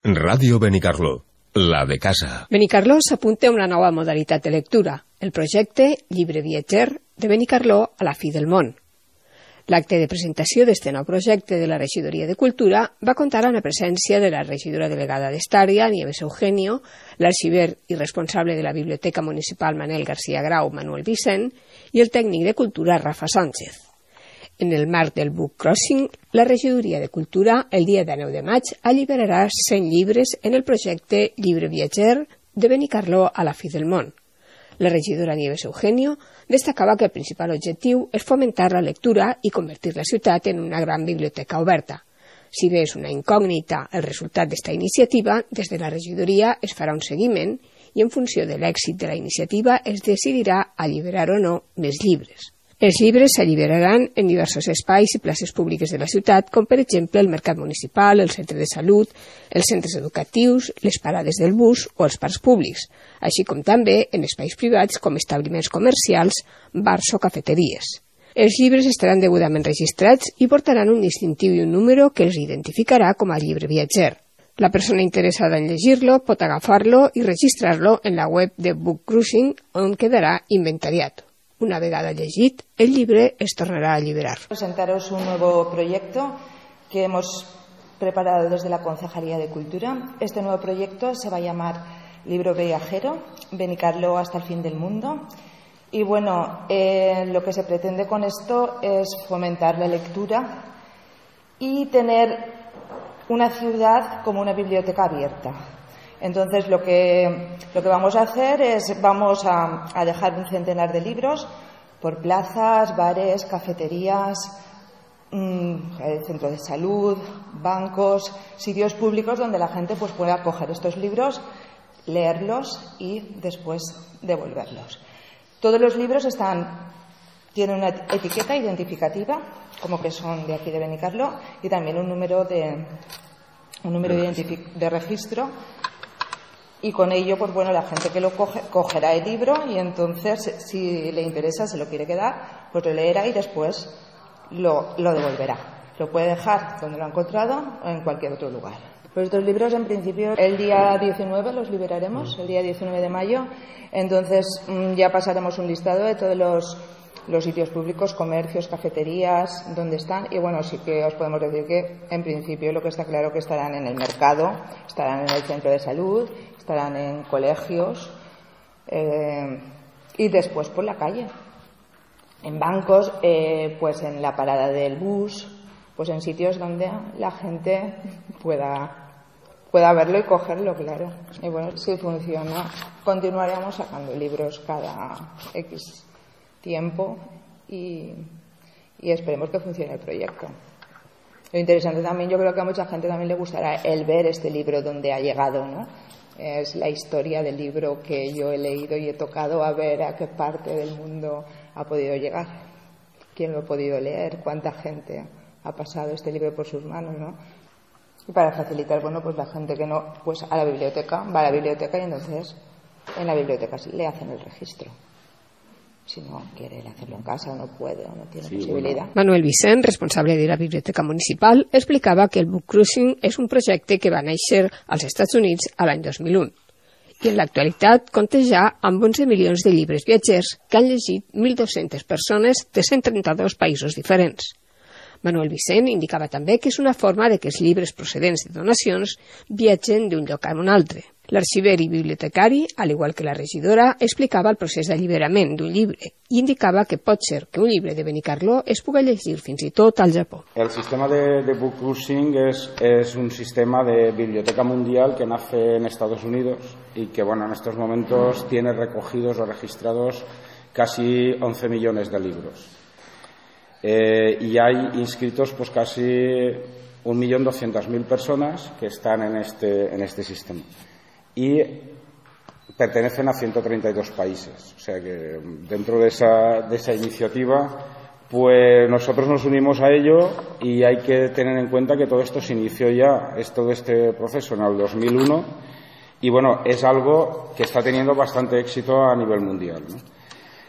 Ràdio Benicarló, la de casa. Benicarló s'apunta a una nova modalitat de lectura, el projecte Llibre Viatger de Benicarló a la fi del món. L'acte de presentació d'este nou projecte de la Regidoria de Cultura va comptar amb la presència de la regidora delegada d'Estària, Nieves Eugenio, l'arxiver i responsable de la Biblioteca Municipal Manel García Grau, Manuel Vicent, i el tècnic de Cultura, Rafa Sánchez. En el marc del Book Crossing, la Regidoria de Cultura, el dia de 9 de maig, alliberarà 100 llibres en el projecte Llibre Viatger de Benicarló a la fi del món. La regidora Nieves Eugenio destacava que el principal objectiu és fomentar la lectura i convertir la ciutat en una gran biblioteca oberta. Si bé és una incògnita el resultat d'esta iniciativa, des de la regidoria es farà un seguiment i en funció de l'èxit de la iniciativa es decidirà alliberar o no més llibres. Els llibres s'alliberaran en diversos espais i places públiques de la ciutat, com per exemple el mercat municipal, el centre de salut, els centres educatius, les parades del bus o els parcs públics, així com també en espais privats com establiments comercials, bars o cafeteries. Els llibres estaran degudament registrats i portaran un distintiu i un número que els identificarà com a llibre viatger. La persona interessada en llegir-lo pot agafar-lo i registrar-lo en la web de Book Crossing, on quedarà inventariat. Una vegada llegit, el libro es tornará a liberar. Presentaros un nuevo proyecto que hemos preparado desde la Concejalía de Cultura. Este nuevo proyecto se va a llamar Libro Viajero, Benicarló hasta el fin del mundo. Y bueno, lo que se pretende con esto es fomentar la lectura y tener una ciudad como una biblioteca abierta. Entonces lo que vamos a hacer es vamos a dejar un centenar de libros por plazas, bares, cafeterías, centros de salud, bancos, sitios públicos donde la gente pues pueda coger estos libros, leerlos y después devolverlos. Todos los libros tienen una etiqueta identificativa, como que son de aquí de Benicarló, y también un número de registro. Y con ello, pues bueno, la gente que lo cogerá el libro y entonces, si le interesa, se lo quiere quedar, pues lo leerá y después lo devolverá. Lo puede dejar donde lo ha encontrado o en cualquier otro lugar. Pues estos libros, en principio, el día 19 los liberaremos, el día 19 de mayo. Entonces ya pasaremos un listado de todos los sitios públicos, comercios, cafeterías, donde están. Y bueno, sí que os podemos decir que, en principio, lo que está claro que estarán en el mercado, estarán en el centro de salud, estarán en colegios y después por la calle, en bancos, pues en la parada del bus, pues en sitios donde la gente pueda verlo y cogerlo, claro. Y bueno, si funciona, continuaremos sacando libros cada X tiempo y esperemos que funcione el proyecto. Lo interesante también, yo creo que a mucha gente también le gustará el ver este libro donde ha llegado, ¿no? Es la historia del libro que yo he leído y he tocado a ver a qué parte del mundo ha podido llegar, quién lo ha podido leer, cuánta gente ha pasado este libro por sus manos, ¿no? Y para facilitar, bueno, pues la gente que no, pues va a la biblioteca y entonces en la biblioteca le hacen el registro. Si no quiere hacerlo en casa o no puede o no tiene possibilitat. Manuel Vicent, responsable de la Biblioteca Municipal, explicava que el Book Crossing és un projecte que va néixer als Estats Units a l'any 2001 i en l'actualitat compta ja amb 11 milions de llibres viatgers que han llegit 1.200 persones de 132 països diferents. Manuel Vicent indicava també que és una forma de que els llibres procedents de donacions viatgen d'un lloc a un altre. L'arxiver i bibliotecari, al igual que la regidora, explicava el procés d'alliberament d'un llibre i indicava que pot ser que un llibre de Benicarló es pugui llegir fins i tot al Japó. El sistema de Book Crossing es un sistema de biblioteca mundial que nace en Estados Unidos y que, bueno, en estos momentos tiene recogidos o registrados casi 11 millones de libros. Y hay inscritos pues casi 1.200.000 personas que están en este sistema y pertenecen a 132 países. O sea que dentro de esa iniciativa pues nosotros nos unimos a ello y hay que tener en cuenta que todo esto se inició ya, todo este proceso en el 2001 y bueno, es algo que está teniendo bastante éxito a nivel mundial, ¿no?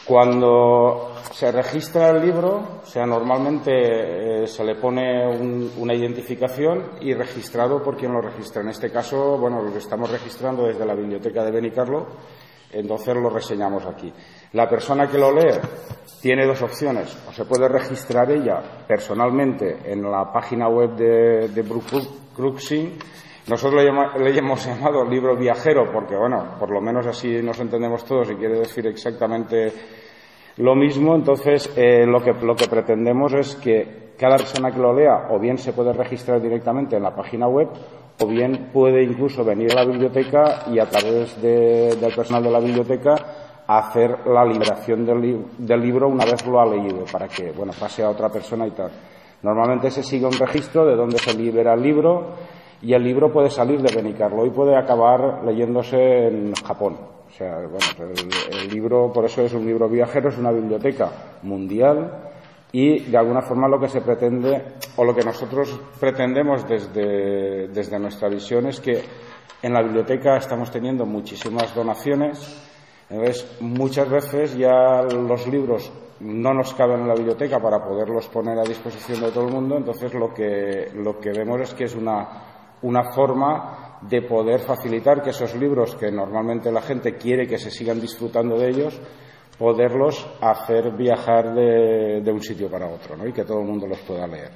Cuando se registra el libro, o sea, normalmente se le pone una identificación y registrado por quien lo registra. En este caso, bueno, lo estamos registrando desde la biblioteca de Benicarló, entonces lo reseñamos aquí. La persona que lo lee tiene dos opciones: o se puede registrar ella personalmente en la página web de Brookcruxing. Nosotros le hemos llamado libro viajero porque, bueno, por lo menos así nos entendemos todos y quiere decir exactamente lo mismo. Entonces, lo que pretendemos es que cada persona que lo lea o bien se puede registrar directamente en la página web o bien puede incluso venir a la biblioteca y a través del personal de la biblioteca hacer la liberación del libro una vez lo ha leído, para que, bueno, pase a otra persona y tal. Normalmente se sigue un registro de dónde se libera el libro, y el libro puede salir de Benicarló y puede acabar leyéndose en Japón. O sea, bueno, el libro, por eso es un libro viajero, es una biblioteca mundial, y de alguna forma lo que se pretende, o lo que nosotros pretendemos desde nuestra visión, es que en la biblioteca estamos teniendo muchísimas donaciones. Entonces, muchas veces ya los libros no nos caben en la biblioteca para poderlos poner a disposición de todo el mundo. Entonces, lo que vemos es que es una forma de poder facilitar que esos libros que normalmente la gente quiere que se sigan disfrutando de ellos, poderlos hacer viajar de un sitio para otro, ¿no? Y que todo el mundo los pueda leer.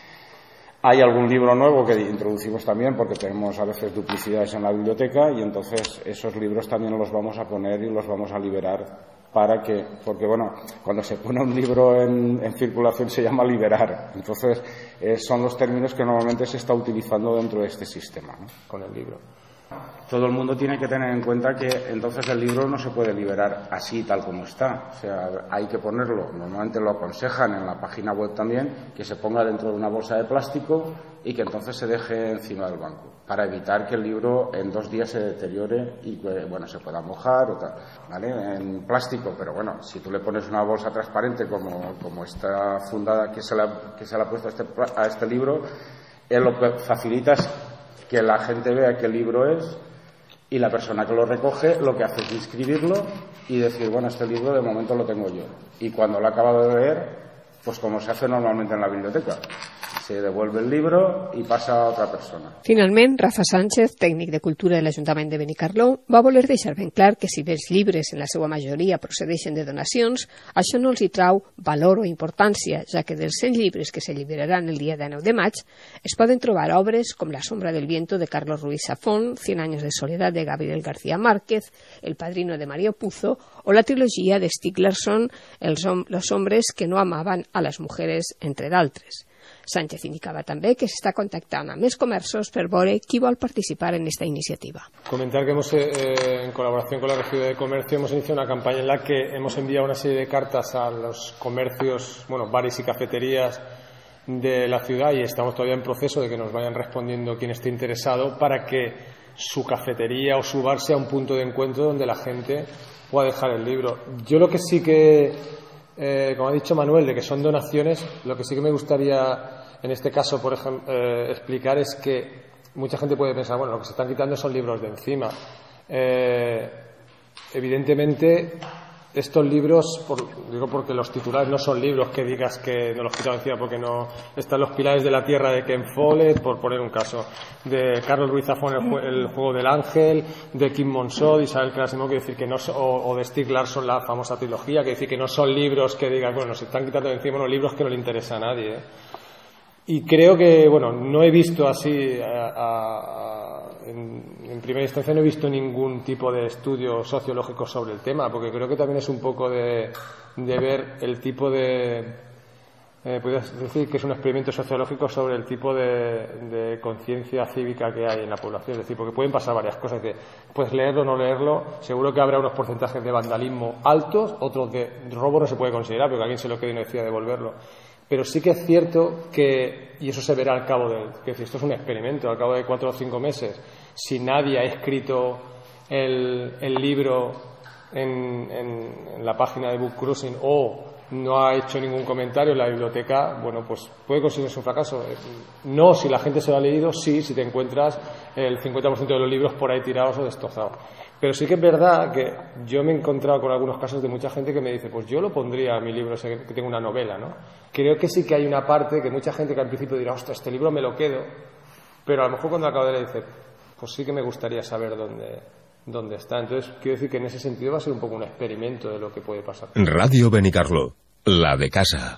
Hay algún libro nuevo que introducimos también porque tenemos a veces duplicidades en la biblioteca, y entonces esos libros también los vamos a poner y los vamos a liberar porque bueno, cuando se pone un libro en circulación se llama liberar. Entonces son los términos que normalmente se está utilizando dentro de este sistema, ¿no? Con el libro. Todo el mundo tiene que tener en cuenta que entonces el libro no se puede liberar así tal como está. O sea, hay que ponerlo, normalmente lo aconsejan en la página web también, que se ponga dentro de una bolsa de plástico y que entonces se deje encima del banco, para evitar que el libro en 2 días se deteriore y, bueno, se pueda mojar o tal, ¿vale? En plástico, pero bueno, si tú le pones una bolsa transparente como está fundada, que se le ha puesto a este libro, lo que facilita es que la gente vea qué libro es, y la persona que lo recoge lo que hace es inscribirlo y decir, bueno, este libro de momento lo tengo yo. Y cuando lo ha acabado de leer, pues como se hace normalmente en la biblioteca, se devuelve el libro i passa a otra persona. Finalment, Rafa Sánchez, tècnic de Cultura de l'Ajuntament de Benicarló, va voler deixar ben clar que si bé els llibres en la seva majoria procedeixen de donacions, això no els hi trau valor o importància, ja que dels 100 llibres que se lliberaran el dia de 9 de maig es poden trobar obres com La sombra del viento de Carlos Ruiz Zafón, 100 años de soledad de Gabriel García Márquez, El padrino de Mario Puzo o la trilogia de Stieg Larsson, Los hombres que no amaban a les mujeres, entre d'altres. Sánchez indicava també que s'està contactant amb més comerços per veure qui vol participar en esta iniciativa. Comentar que hemos, en colaboración con la Regiduría de Comercio, hemos iniciado una campaña en la que hemos enviado una serie de cartas a los comercios, bueno, bares y cafeterías de la ciudad, y estamos todavía en proceso de que nos vayan respondiendo quien esté interesado para que su cafetería o su bar sea un punto de encuentro donde la gente pueda dejar el libro. Yo lo que sí que, como ha dicho Manuel, de que son donaciones, lo que sí que me gustaría en este caso, por ejemplo, explicar es que mucha gente puede pensar, bueno, lo que se están quitando son libros de encima. Evidentemente, estos libros, digo porque los titulares no son libros que digas que no los quitado encima, porque no están Los pilares de la tierra de Ken Follett, por poner un caso, de Carlos Ruiz Zafón, el juego del ángel, de Kim Monzó, de Isabel Crasimó, que decir que no, o de Stieg Larsson, la famosa trilogía, que decir que no son libros que digas, bueno, se están quitando de encima unos libros que no le interesa a nadie, ¿eh? Y creo que, bueno, no he visto así, en primera instancia no he visto ningún tipo de estudio sociológico sobre el tema, porque creo que también es un poco de ver el tipo de, podrías decir que es un experimento sociológico sobre el tipo de conciencia cívica que hay en la población, es decir, porque pueden pasar varias cosas, que puedes leerlo o no leerlo, seguro que habrá unos porcentajes de vandalismo altos, otros de robo no se puede considerar, porque alguien se lo queda y no decide devolverlo. Pero sí que es cierto que, y eso se verá al cabo que esto es un experimento, al cabo de 4 o 5 meses, si nadie ha escrito el libro en la página de Brookcruxing o no ha hecho ningún comentario en la biblioteca, bueno, pues puede considerarse un fracaso. No si la gente se lo ha leído, sí, si te encuentras el 50% de los libros por ahí tirados o destrozados. Pero sí que es verdad que yo me he encontrado con algunos casos de mucha gente que me dice, pues yo lo pondría a mi libro, que tengo una novela, ¿no? Creo que sí que hay una parte que mucha gente que al principio dirá, ostras, este libro me lo quedo, pero a lo mejor cuando acabo de leer dice, pues sí que me gustaría saber dónde está. Entonces, quiero decir que en ese sentido va a ser un poco un experimento de lo que puede pasar. Radio Benicarló, la de casa.